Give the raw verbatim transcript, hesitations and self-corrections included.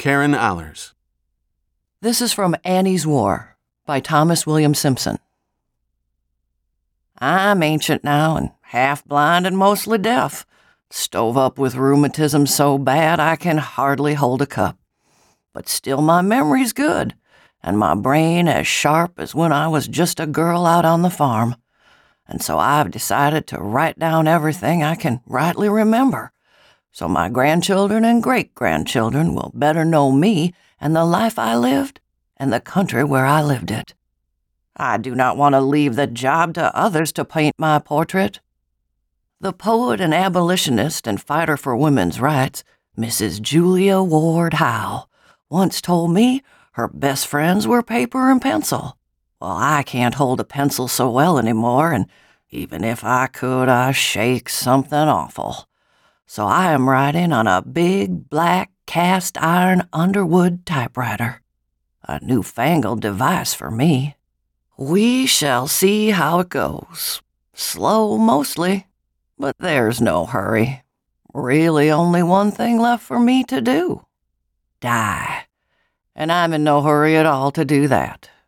Karen Allers. This is from Annie's War by Thomas William Simpson. I'm ancient now and half blind and mostly deaf, stove up with rheumatism so bad I can hardly hold a cup. But still my memory's good, and my brain as sharp as when I was just a girl out on the farm. And so I've decided to write down everything I can rightly remember, so my grandchildren and great-grandchildren will better know me and the life I lived and the country where I lived it. I do not want to leave the job to others to paint my portrait. The poet and abolitionist and fighter for women's rights, Missus Julia Ward Howe, once told me her best friends were paper and pencil. Well, I can't hold a pencil so well anymore, and even if I could, I shake something awful. So I am writing on a big, black, cast-iron Underwood typewriter. A newfangled device for me. We shall see how it goes. Slow mostly, but there's no hurry. Really only one thing left for me to do. Die. And I'm in no hurry at all to do that.